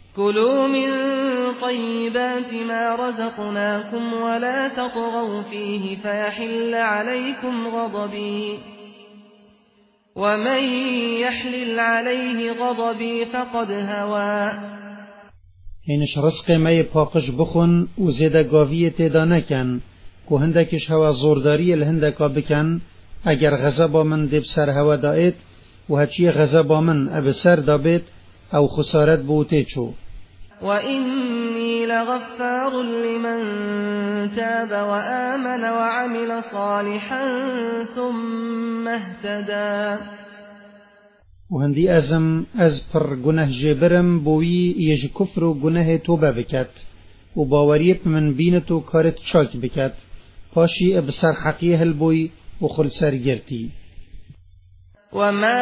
كلوا من طيبات ما رزقناكم ولا تطغوا فيه فيحل عليكم غضبي ومن يحلل عليه غضبي فقد هوى. هینش رزق می پاکش بخون و زیده گاوی تیدا نکن که هندکش هوا زورداری الهندکا بکن اگر غضبا من دب سر هوا دایت و هچی غضبا من اب سر دابت او خسارت بوته چو. وإني لغفار لمن تاب وآمن وعمل صالحا ثم اهتدى. و هندی ازم از پر گناه جبرم بوی یج کفر و گناه توبه بکت و باوریب من بینتو کارت چاک بکت پاشی اب سر حقیه البوی و خل سر گرتی. وما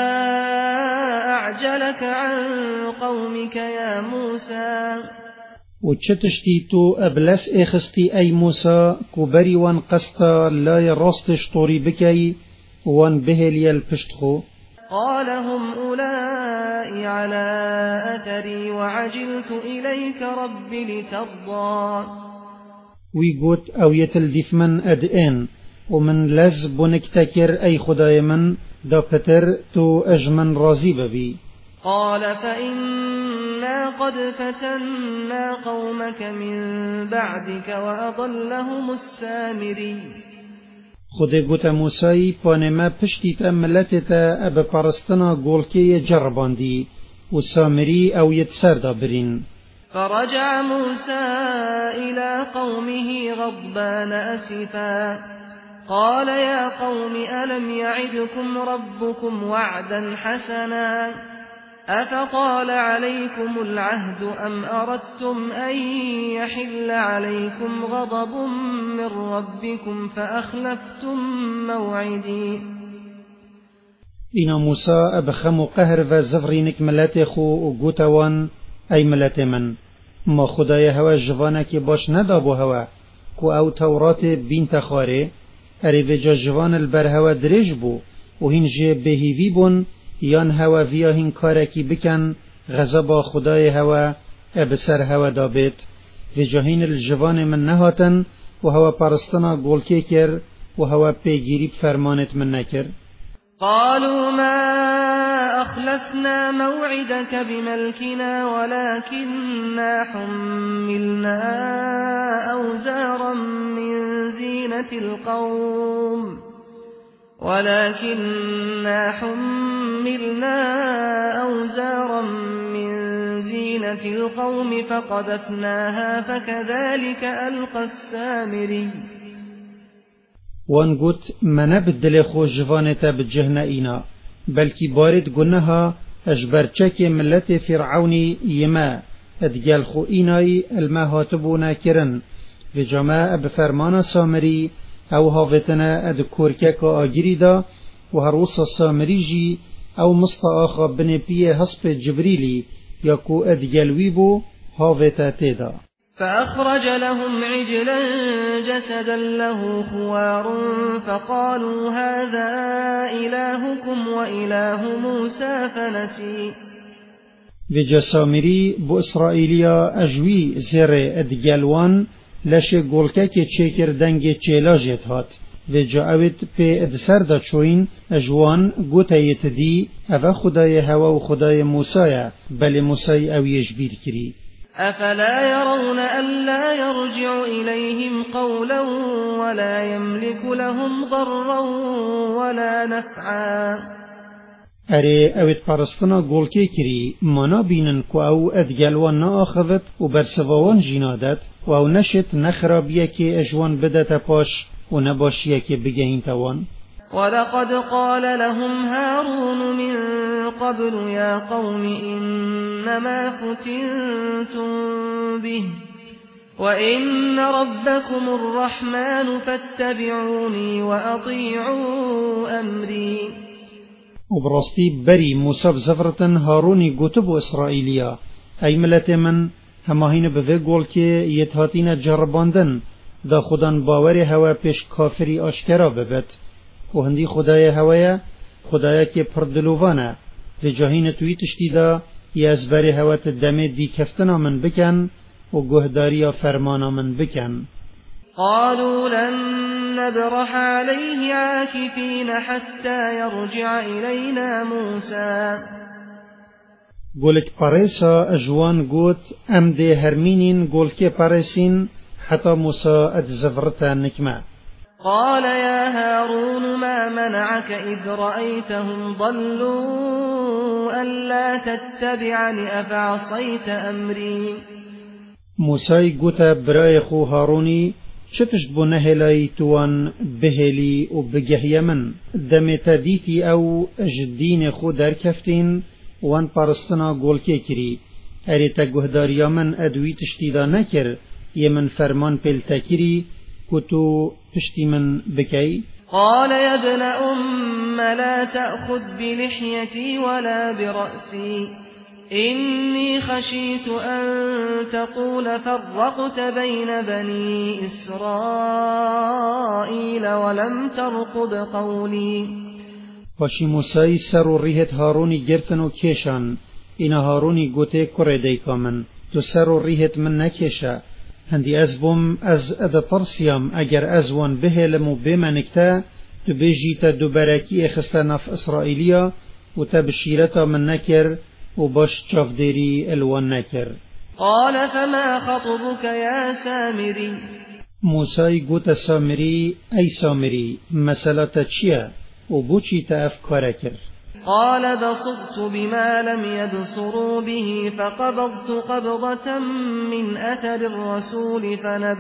أعجلك عن قومك يا موسى. و چتشتی تو ابلس اخستی ای موسى کبری وان قستا لای راستش طوری بکی وان بهلی الپشتخو. قال هم أولئي على أثري وعجلت إليك رب لترضى. وی گوت او یتلدیف من ادئن ومن لز بنكتكر أي خداي من دا پتر تو أجمن راضي ببي. قال فإنا قد فتنا قومك من بعدك وأضلهم السامري. خده گوتا موسى پانما پشتی تا ملتتا اب پرستنا گولکی جرباندی و سامری او يتسر دابرين. فرجع موسى إلى قومه غضبان أسفا قال يا قوم ألم يعدكم ربكم وعدا حسنا أفطال عليكم العهد أم أردتم أن يحل عليكم غضب من ربكم فأخلفتم موعدي. إنا موسى أبخم قهر و زفرينك ملت خو و گوتوان أي ملت من ما خدای هوا جوانك باش ندابو هوا كو أو تورات بنت خاره اری وجا جوان البر هوا درج بو و هین جه بهیوی بون یان هوا ویا هین کارکی بکن غضب خدای هوا ابسر هوا دابت وجا هین الجوان من نهاتن و هوا پرستنا گولکی کر و هوا پیگیری فرمانت من نکر. قالوا ما أخلفنا موعدك بملكنا ولكننا حملنا أوزارا من زينة القوم فقذفناها فكذلك ألقى السامري. وان گوت من بدل خو جوانتا بجهنا اینا بلکی بارد گناها اجبرچک ملت فرعونی یما ادگل خو اینای المهاتبونا کرن و جماع بفرمان سامری او هافتنا اد کورکک آگیری دا و هروس سامری جی او مستآخا بنپی حسب جبریلی یا کو ادگلوی بو هافتا تیدا. فأخرج لهم عجلا جسدا له خوار فقالوا هذا إلهكم وإله موسى فنسي. وجا سامری بو اسرائیلیا اجوی زر ادگلوان لشه گولکه که چیکر دنگ چیلاجت هات وجا اوید پی ادسر دا چوین اجوان گوته یتدی او خدای هوا و خدای موسیٰ بل موسیٰ او یجبیر کری. أفلا يرون ألا يرجع إليهم قولا ولا يملك لهم ضرا ولا نفعا. اره اوید پرستنا گولکی کری مانا بینن که او ادگلوان نا آخذت و برسوان جینادت و او نشت نخرابیه که اجوان بدت پاش و نباشیه که بگهین توان. ولقد قال لهم هارون من قبل يا قوم إنما فتنتم به وإن ربكم الرحمن فاتبعوني وأطيعوا أمري. وبرستي بري موسى زفرتن هاروني قتب إسرائيليا أي ملت من هماهين بفقول كي يتهاتين جرباندن دا خودان باور هوا پیش کافری آشکرا ببت و هندی خدای هوایا خدایا که پردلوانه و جاهین توی تشتی دا یزبری هوت دم دی کفتنا من بکن و گهداری فرمانا من بکن. قالوا لن نبرح عليه عاكفين حتى يرجع إلينا موسى. قولك باريسا أجوان قوت أم دي هرمينين قولك باريسين حتى موسى أتزفرتا نكما. قال يا هارون ما منعك إذ رأيتهم ضلوا ألا تتبعني أفعصيت أمري. موسى قوتا براي خو هاروني شتش بو نهلاي توان بهلي و بگهي من دمتا ديتي او جدين خو در كفتين وان پارستنا گولكي كري اريتا گهداريا من ادوي تشتيدا نكر يمن فرمان پلتا كري كتو تشتي من بكي. قال يا ابن أم لا تأخذ بلحيتي ولا برأسي إني خشيت أن تقول فرقت بين بني إسرائيل ولم ترقب قولي. وشي موسى سر ريهت هاروني جرتن و كيشان إن هاروني قوتي كوري ديكا من تو سر ريهت من نكيشا هندي أزبم أز أدا ترسيام أجر أزوان بهلم بمنكتا تبجيتا دوبراكي اخستنا في إسرائيليا وتبشيرتا من نكر وباش تشافديري الوان نكر. قال فما خطبك يا سامري. موسى قوت سامري أي سامري مسألة تشيا وبوشي تأفكاركر. قال بصرت بما لم يبصروا به فقبضت قبضة من أثر الرسول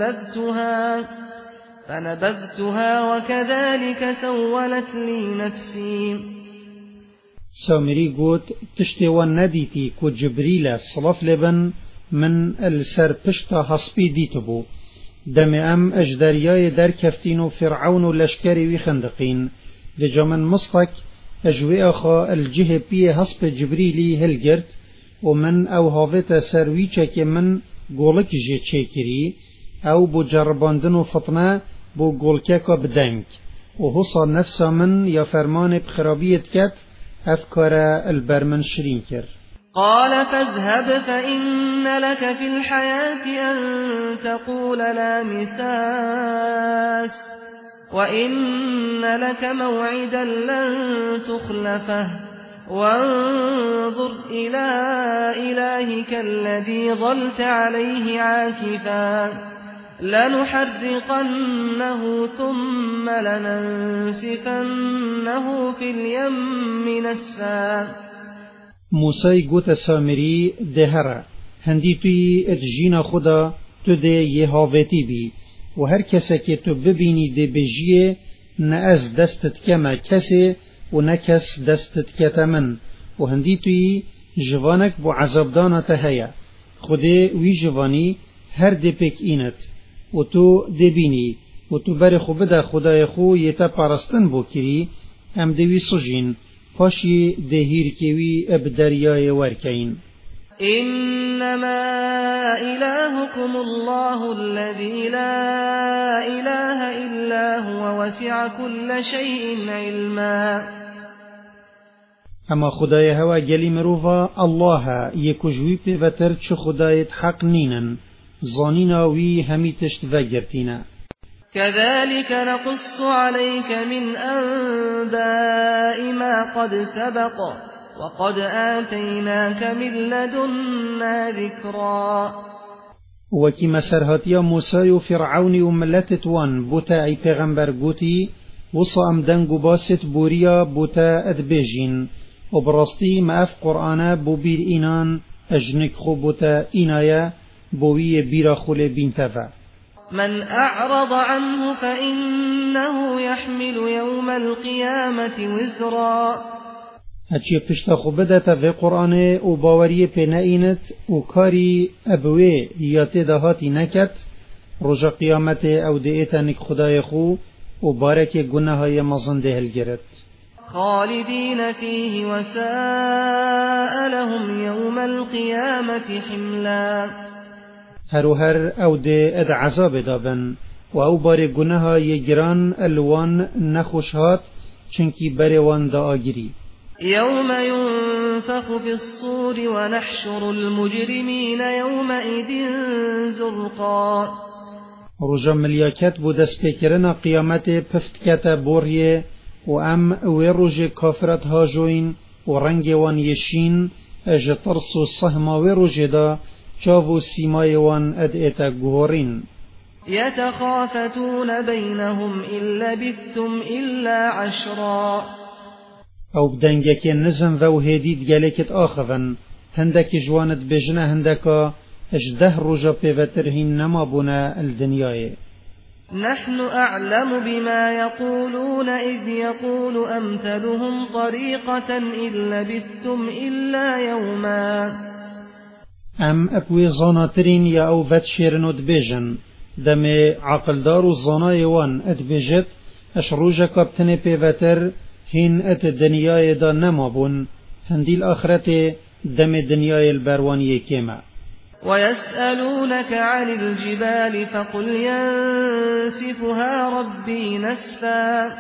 فنبذتها وكذلك سولت لي نفسي. سامري قوت تشتوان نديتي كو جبريل صلف لبن من السر پشتا حسبي ديتبو دم ام اجدارياي در كفتين فرعون لشكري ويخندقين لجمن مصفك اجوي اخا الجه بي حسب جبريلي هلگرت ومن او هاوت سرويچك من گولك جه چكري او بو جرباندن و فطنه بو گولكاكا بدنك وحصا نفسا من يا فرمان بخرابيت كت أفكار البرمن شرينكر. قال فاذهب فإن لك في الحياة أن تقول لا مساس وإن لك موعدا لن تخلفه وانظر إلى إلهك الذي ظلت عليه عاكفا لنحرقنه ثم لننسفنه في اليم نسفا. موسى قوت سامري دهرا هندي توي اتجينا خدا تو ده يهاوتي بي و هر کسی که تو ببینی ده بجیه نه از دستت کما کسی و نه کس دستت کتا من و هندی توی جوانک بو عذابدانت هیا خوده وی جوانی هر ده پک اینت و تو ده بینی و تو بر خوب ده خدای خو یتا پرستن بو کری هم دوی سجین پاشی ده هیر کیوی ابدریای ورکین. إنما إلهكم الله الذي لا إله إلا هو وسع كل شيء علما. اما خدای هوا گلی مروفا الله یکوجوی پیوتر چه خدایت حق نینن زانینا وی همی تشت وگرتینا. كذلك نقص عليك من أنباء ما قد سبق وقد آتيناك من لدنا ذكرا. وكي مسرهاتيا موسى وفرعون وملتتوان بوتا اي پیغمبر قوتي وصا امدنگو باست بوريا بوتا ادبيجين وبرستي ماف قرآن بوبير إنان أجنك خو بوتا إنايا بوية بيرا خول بنتفا. من أعرض عنه فإنه يحمل يوم القيامة وزرا. هچی پشتا خوب دتا و قرآن و باوری پی نئینت و کاری ابوه یاتی دهاتی نکت رجا قیامت او دیتا نک خدای خو و بارک گناه های مزنده هلگرد. خالدین فیه وساء لهم یوم القیامت حملا. هر او دی اد عذاب دابن و او بار گناه های گران الوان نخوشهات چنکی بروان دا آگیری. يوم ينفخ في الصور ونحشر المجرمين يومئذ زرقا. رجا ملیاکت بو دست پیکرنا قیامت پفتکت بوریه و ام وی رج کافرت هاجوین و رنگ وان یشین اج ترس و صهما وی رج دا چاو سیمای وان اد ایتا گورین. يتخافتون بينهم إن لبثتم إلا عشرا. او بدنگک نزم و هدید گلکت آخفن هندک جوانت بجنه هندکا اجده رجا پیوترهین نما بنا الدنیای. نحن أعلم بما يقولون إذ يقول أمثلهم طريقة إن لبثتم إلا يوما. ام اپوی زاناترین یا او ود شیرن اد بیجن دم عقلدار و زانای وان اد بیجت اش روژا کابتن پیوتر هین ات دنیای دا نما بون هندی الآخرت دم دنیای البروانی کما. ويسألونك عن الجبال فقل ينسفها ربي نسفا.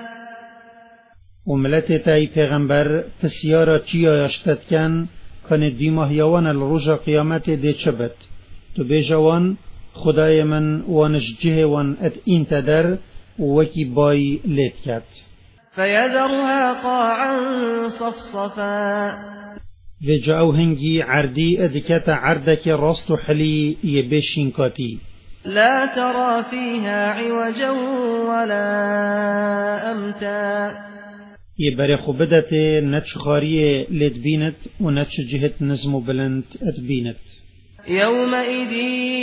وملت تای پیغمبر تسیارا چیا یشتد کن کن دیمه یوان الرجا قیامت دی چبت تو بیجوان خدای من وانش جه وان ات این تدر وکی بای لیت کت. فيذرها قاعا صفصفا. و جاو هنگی عردی ادکت عردک راست و حلی یبشین کاتی. لا ترى فيها عوجا ولا أمتا. يبري خبدت نتش خارية لدبينت ونتش جهت نزم بلند أدبينت. يومئذ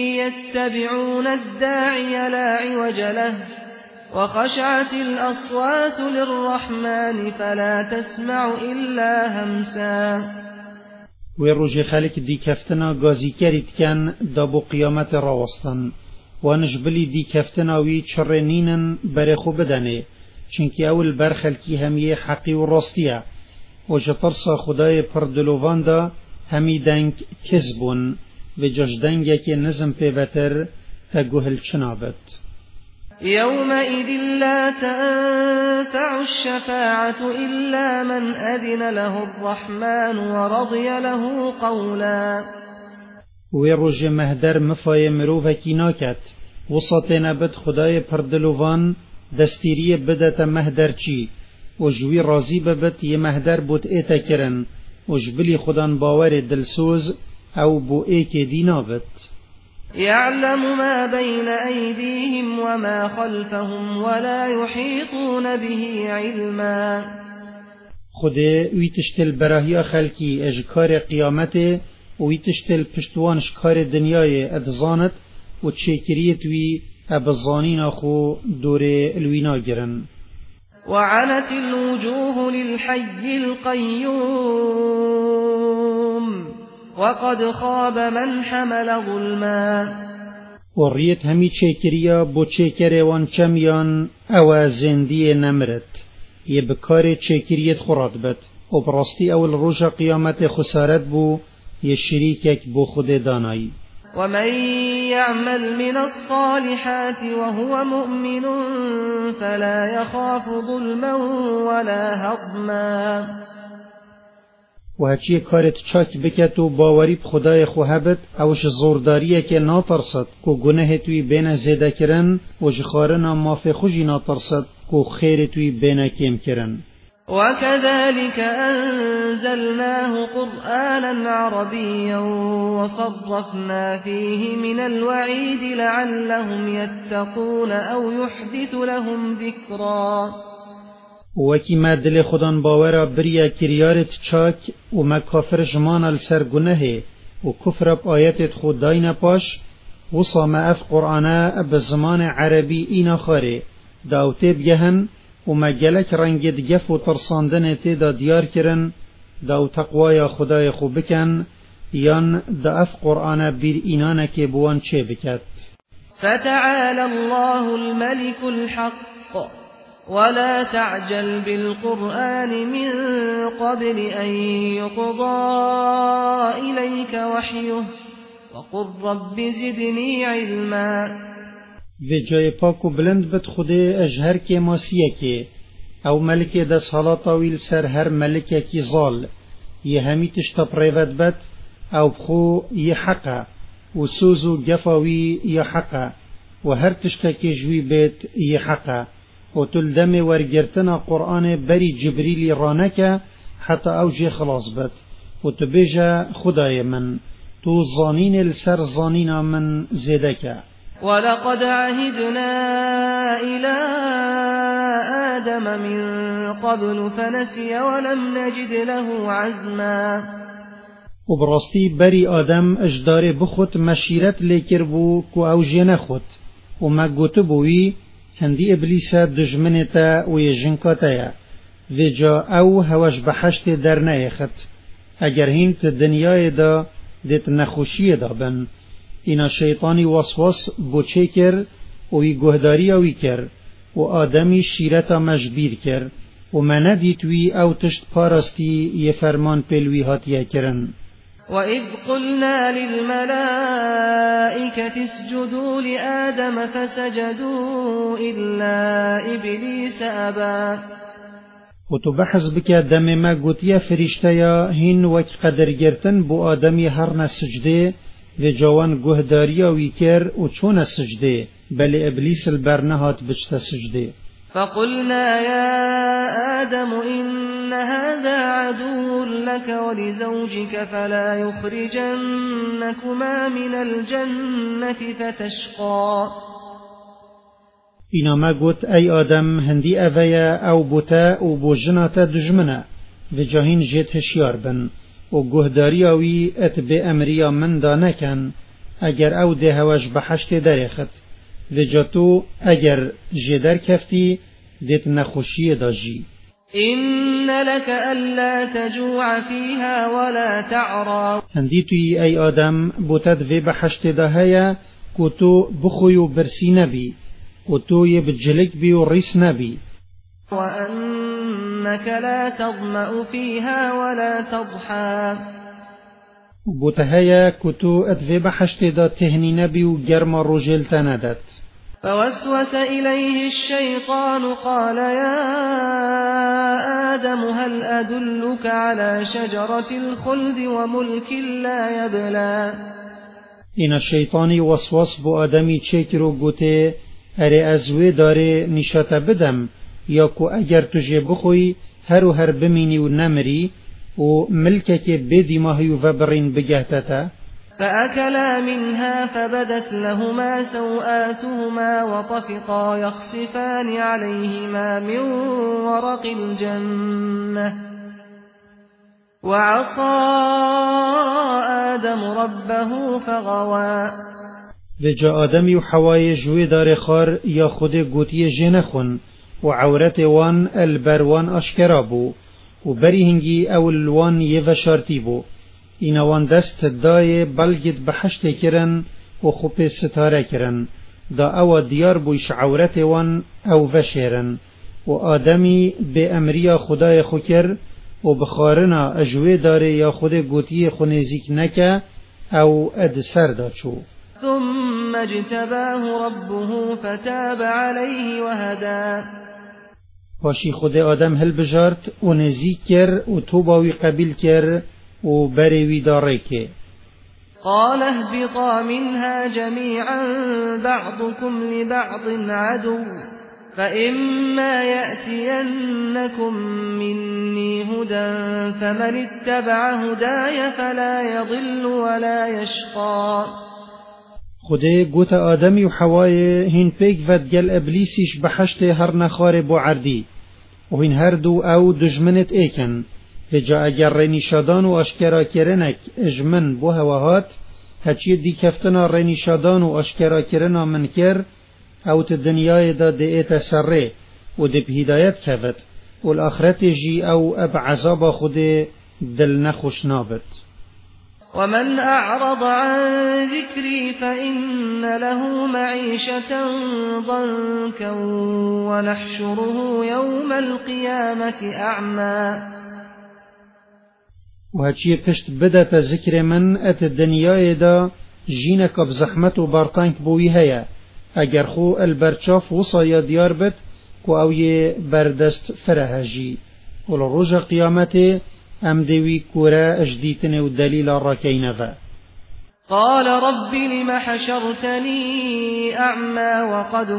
يتبعون الداعي لا عوج له وخشعت الأصوات للرحمن فلا تسمع إلا همسا. ويروج خالك دي كفتنا غازي كاريت كان دابو قيامت راوستن وانجبلي دي كفتنا وي تشرنينن بريخو بدنه چنكي اول برخلكي هميه حقي و راستيه و جترسا خدای پردلووان دا همی دنگ کذبون و جشدنگه که نظم پیوتر هگوهل چنابت. يومئذ لا تنفع الشفاعة إلا من أذن له الرحمن ورضي له قولا. ويروج مهدر مفاي مروفكي ناكت وسطنا بد خدای پردلووان دستیری بدت مهدر چی و جوی راضی ببت ی مهدر بود ایتا کرن و جبلی خدان باور دلسوز او بو ایک دینابت. يعلم ما بين أيديهم وما خلفهم ولا يحيطون به علما. خده ویتشتل براهی خلکی اجکار قیامته و ویتشتل پشتوانش کار دنیای ادزانت و چکریت وی ابزانین اخو دور الوینا گرن. وعنت الوجوه للحي القيوم وقد خاب من حمل ظلما. وريت همي چکریا بو چکر وان چمیان او زندی نمرت یبکار چکریت خوراد بد و براستی اول روز قیامت خسارت بو ی شریکک بو خود دانایی. ومن يعمل من الصالحات وهو مؤمن فلا يخاف ظلما ولا هضما. و هچی کارت چاک بکت و باوری بخدای خوهبت اوش زورداریه که ناترسد که گناه توی بین زیده کرن و جخارنا مافی خوشی ناترسد که خیر توی بین کم کرن. وكذلك أنزلناه قرآنا عربيا وصرفنا فيه من الوعيد لعلهم يتقون أو يحدث لهم ذكرا. وکی ما دل خودان باورا بریا کریارت چاک و ما کافر جمان السر گناه و کفر اب آیتت خود داین پاش وصا ما اف قرآن بزمان عربی اینا خاره داوته بگهن و ما گلک رنگت گف و ترساندن تیدا دیار کرن داو تقوای خدای خوب بکن یان دا اف قرآن بیر اینانه که بوان چه بکد. فتعالى الله الملك الحق ولا تعجل بالقرآن من قبل أن يقضى إليك وحيه وقل رب زدني علما. و جای پاک و بلند بد خوده اجهر که ماسیه که او ملك دا سالا طويل سر هر ملكة كي ظال يهمي تشتبريفت بت او بخو يحقا وسوزو جفاوي يحقا وهر تشتكي جوي بيت يحقا وتلدم ورگرتنا قرآن بري جبريل رانك حتى اوجي خلاص بت وتبيجا خداي من تو ظانين السر ظانين من زيدك. ولقد عهدنا إلى آدم من قبل فنسي ولم نجد له عزما. وبرستي بري آدم اجدار بخوت مشيرت لكربو كو اوجي نخوت وما قتبوي هندي إبليسا دجمنتا ويجنكاتايا وجا او هواش بحشت در نايخت اگر هنت دنیای دا دیت نخوشی دا بن اینا شیطانی وسواس بوچه کر و وی گهداری وی کر و آدمی شیرتا مجبیر کر و من ندیت وی او تشت پارستی یه فرمان پلوی هاتیه کرن. وَإِذْ قُلْنَا لِلْمَلَائِكَةِ اسْجُدُوا لِآدَمَ فَسَجَدُوا إِلَّا إِبْلِيسَ أَبَى. و تو بحث بکه دم ما گوتیا فرشتیا هین وک قدر گرتن بو آدمی هر نسجده و جوان گهداریا ویکر و چون سجده بل ابلیس البرنهات بجت سجده. فقلنا يا آدم إن هذا عدو لك ولزوجك فلا يخرجنكما من الجنة فتشقى. اینا ما گوت ای آدم هندی اویا او بوتا و بو جناتا دجمنه و جاهین جیت هشیار بن و گهداری اوی ات به امریا من دا نکن اگر او ده هواش بحشت درخت و جاتو اگر جدر کفتی دیت نخوشی دا جی. إن لك ألا تجوع فيها ولا تعرى. هندی توی ای آدم بوتد و بحشت دا هیا که تو بخوی برسی نبی و توی بجلک بی و ریس نبی. وأنك لا تظمأ فيها ولا تضحى. بوتهايا كتو ادفي بحشت دا تهني نبي و جرم الرجل تندت. فوسوس إليه الشيطان قال يا آدم هل أدلك على شجرة الخلد وملك لا يبلى. إن الشيطان وسوس بو آدمي چكرو قوته اره ازوه داره نشات بدم یا کو اگر تجه بخوی هر بمینی و نمری و ملکك بدی ماهی و برین بگهتتا. فأكلا منها فبدت لهما سوآتهما وطفقا يخصفان عليهما من ورق الجنة وعصى آدم ربه فغوى. وجا آدمی و حوای جوی دار خار یا خود گوتی جنخون و عورت وان البروان اشکرا بو و بری هنگی اول وان یوشارتی بو. این وان دست دای بلگید بحشت کرن و خوب ستاره کرن دا او دیار بویش عورت وان او وشیرن و آدمی به امریا خدای خوکر و بخارنا اجوی داره یا خود گوتی خونزیک نکه او ادسر دا چو. ثم اجتباه ربه فتاب عليه وهدى. پاشی خود آدم هل بجارت و نزیک کر و توباوی قبیل کر و بریوی داره که. قال اهبطا منها جميعا بعضكم لبعض عدو فإما يأتينكم مني هدى فمن اتبع هداي فلا يضل ولا يشقى. خده گوت آدمی و حوای هین پیک ود گل ابلیسیش بحشت هر نخار بو عردی و هین هر دو او دجمنت ایکن و جا اگر رینیشادان و اشکرا کرنک اجمن بو هواهات هچی دی کفتنا رینیشادان و اشکرا کرنا منکر او ت دنیای دا دیت سره و دی بهدایت کفت و الاخرت جی او اب عذاب خود دل نخوش نابت. ومن أعرض عن ذكري فإن له معيشة ضنكا ونحشره يوم القيامة أعمى. وهچی پشت بدت ذکر من ات دنیای دا جینک بزحمت و بارتانک بوی هیا اگر خو البرچاف وصایا دیار بد کو او یه بردست فرهجی ولروج قیامت ام دوی کورا اجدیتن و دلیل راکینه. قال رب لم حشرتني أعمى وقد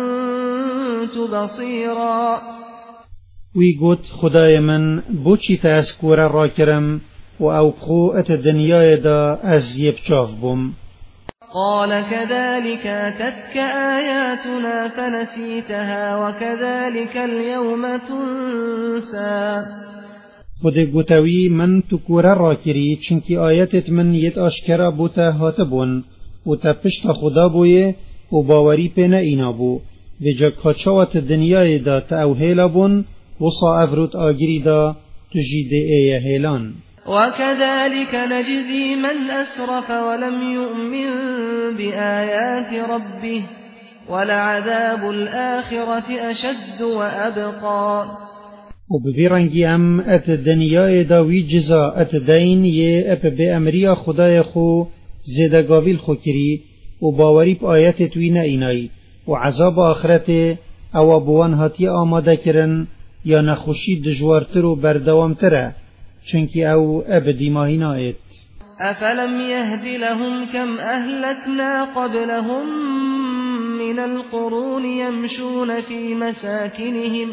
كنت بصيرا. وی گوت خدای من بوچی تا از کورا را کرم و او خو ات دنیای دا از یب چاف بوم. قال كذلك أتتك آياتنا فنسيتها وكذلك اليوم تنسى. خود گوتوی من تو کورا را کری چنکی آیتت من یت آشکرا بوتا هاتبون و تا پشت خدا بویه و باوری پینا اینا بو و جا کچاوت دنیای دا تا او هیلا بون و صا افروت آگری دا تجیده ایه هیلان. وكذلك نجزي من أسرف ولم يؤمن بآيات ربه ولعذاب الآخرة أشد وأبقى. و ببیرنگی ام ات دنیای داوی جزا ات دین یه اپ به امریا خدای خو زیدگاویل خو کری و باوری پا آیت توی نینای و عذاب آخرت او بوان هاتی آماده کرن یا نخوشی دجوارتر و بردوامتره چنکی او ابدی ماهی نایت. أفلم يهد لهم كم أهلكنا قبلهم من القرون يمشون في مساكنهم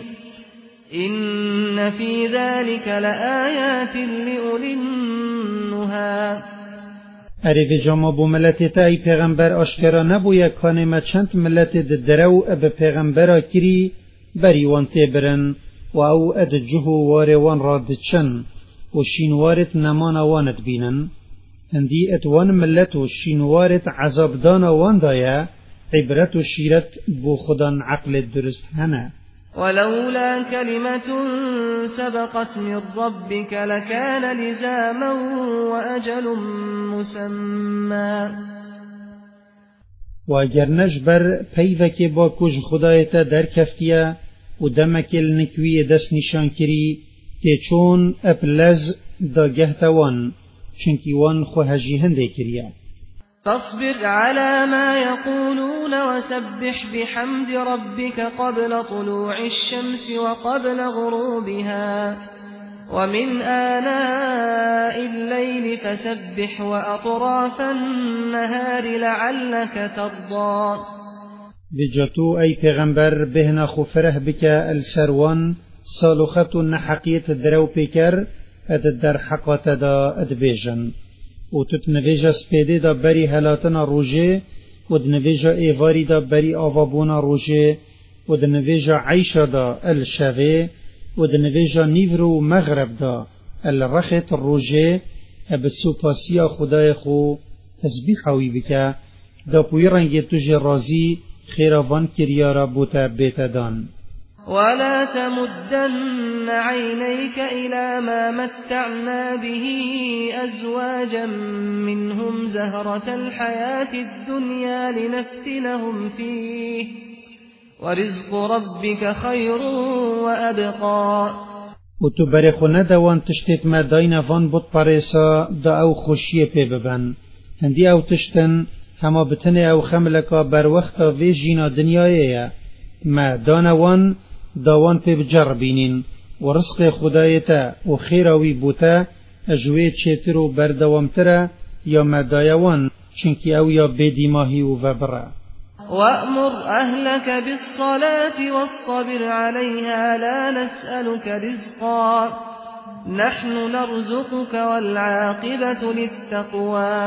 إن في ذلك لآيات لأولي النهى. اره جاما بو ملت تا ای پیغمبر آشکرا نبویا کانه ما چند ملت درو اب پیغمبرا کری بری وان تیبرن و او اد جهو وار وان راد چن و شینوارت نمان وانت بینن هندی اتوان ملت و شینوارت عذاب دان وان دایا عبرت و شیرت بو خدان عقل درست هنه. ولولا كلمة سبقت من ربك لكان لزاما وأجل مسمى. و اگر نجبر پیوک با کج خدایتا در کفتیا و دمکل نکوی دست نشان کری که چون اپلز دا گهتوان چنکی وان خو هجی هنده کریا. فاصبر على ما يقولون وسبح بحمد ربك قبل طلوع الشمس وقبل غروبها ومن آناء الليل فسبح وأطراف النهار لعلك ترضى. بجاتو ای پیغمبر بهنا خو فرح بك السروان صالوخت نحقیت درو پیکر اد در حقات دا ادبیجن و تتنویجا سپیده دا بری هلاتنا روژه و دنویجا ایواری دا بری آوابونا روژه و دنویجا عیشا دا الشوه و دنویجا نیورو مغرب دا الرخت روژه ابسو پاسیا خدای خو تسبیحوی بکا دا پوی رنگی تجی رازی خیروان کریارا بوتا بیتا دان. ولا تمدن عينيك إلى ما متعنا به أزواجا منهم زهرة الحياة الدنيا لنفتنهم فيه ورزق ربك خير وأبقى. و تو برخو ندوان تشتت ما داین وان بود پاریسا دا او خوشی پی ببن هندی او تشتن هما بتنه او خملکا بر وقتا وی جینا دنیایه ما دانوان داوان پی بجر بینین و رزق خدایتا و خیراوی بوتا اجوی چیتر و بردوامتره یا مدایوان چنکی او یا بیدیماهی و وبره. وأمر أهلك بالصلاة واصطبر عليها لا نسألك رزقا نحن نرزقك والعاقبة للتقوى.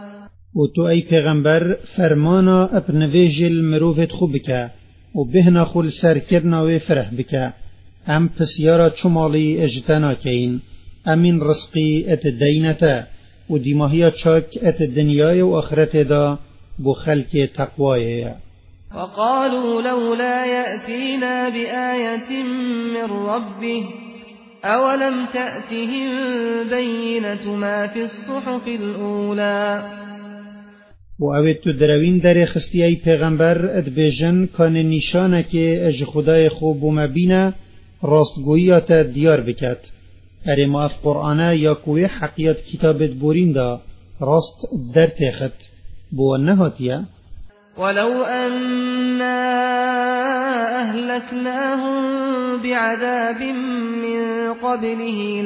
و تو ای پیغمبر فرمانا اپنویجل مروفت خوب بکه و بهنا خول سرکرنا و فرح بکه ام پسیارا چمالی اجتنا کین امین رزقی ات دینتا و دیماهی چاک ات دنیای و آخرت دا بو خلق تقوایه. وقالوا لولا يأتينا بآية من ربه أولم تأتهم بينة ما في الصحف الأولى. و اوید تو دروین در خستی ای پیغمبر ادبیجن کان نشانه که اج خدای خوب و مبینه راستگوییات دیار بکد اره ما اف قرآنه یا کوی حقیقت کتابت بورین دا راست در تیخت بو نهاتیه. ولو أنا أهلكناهم بعذاب من قبله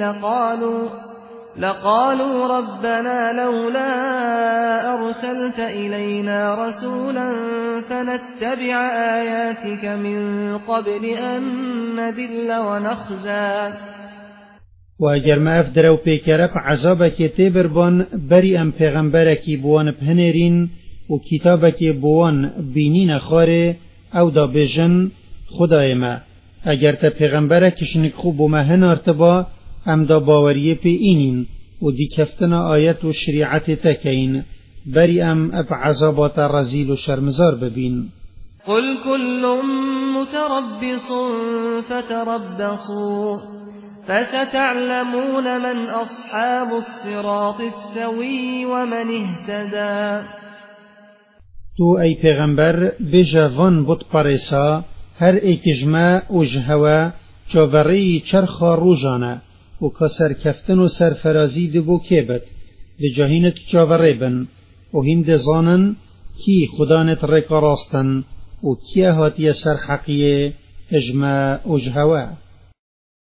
لقالوا ربنا لولا أرسلت إلينا رسولا فنتبع آياتك من قبل أن نذل ونخزى. واگر ما افدرو پیکرب عذابك تبربان بری ام پیغمبرکی بوان بهنرین و کتابکی بوان بینین خاره او دا بجن خدای ما اگر تا پیغمبرکشنک خوب و مهن ارتبا ام دا باوریه پی اینین و دی کفتنا آیت و شریعت تکین بری ام اب عذابات رزیل و شرمزار ببین. قل كل متربص فتربصوا فستعلمون من أصحاب الصراط السوي ومن اهتدى. تو ای پیغمبر بجوان بود پارسا هر ایکجما وجهوا جاوری چرخا روزانه و کسر کفتن و سرفرازی دبو کبت بجاهینت جاوری بن و هند زانن کی خدانت رکا راستن و کی هاتی سر حقیه اجما وجهوا.